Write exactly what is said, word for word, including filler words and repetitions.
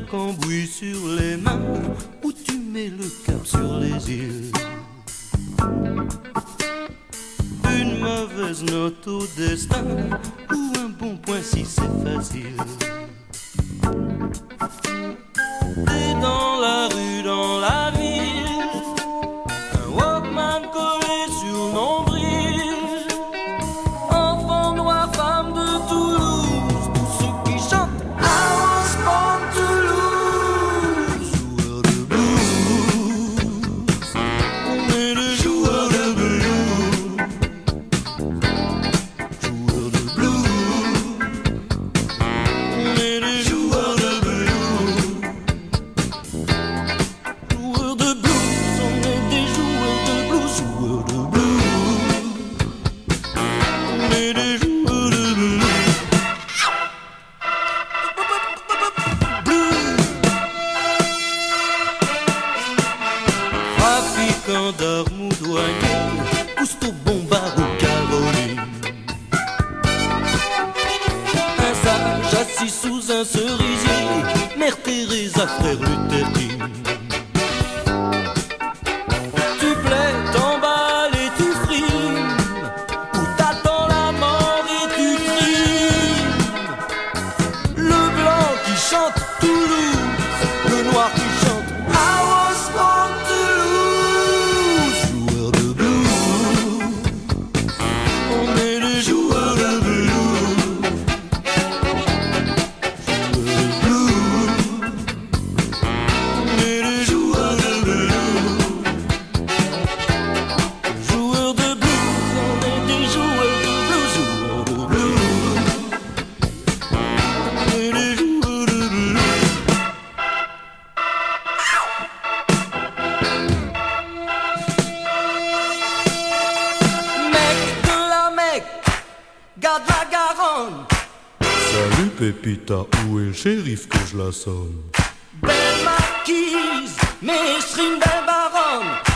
cambouis sur les mains, où tu mets le cap sur les îles. Une mauvaise note au destin, ou un bon point si c'est facile. T'es dans la rue, dans la ville, un Walkman collé sur le nombril. Enfant noir, femme de Toulouse, tous ceux qui chantent I was born to lose. Joueur de blues, on est des joueurs de blues. Joueurs de blues, on est des joueurs de blues. Joueurs de blues, on est des joueurs de blues. Joueurs de blues, on est des joueurs de blues. Blues. Trafiquant d'armes ou douanier, Cousteau, Bombard ou Caroline. Un sage assis sous un cerisier, Mère Teresa, frère Luther King. Tu plais, t'emballes et tu frimes, ou t'attends la mort et tu trimes. Le blanc qui chante Toulouse, le noir qui chante I was born to lose. Joueurs de blues, on est des joueurs de blues. Joueurs de blues, on est des joueurs de blues. Joueurs de blues, on est des joueurs de blues. Joueurs de blues, on est des joueurs de blues. Mec de la Mecque, garde la Garonne. Salut Pépita, où est le shérif que je la sonne? Belle marquise, maîtrine, belle baronne.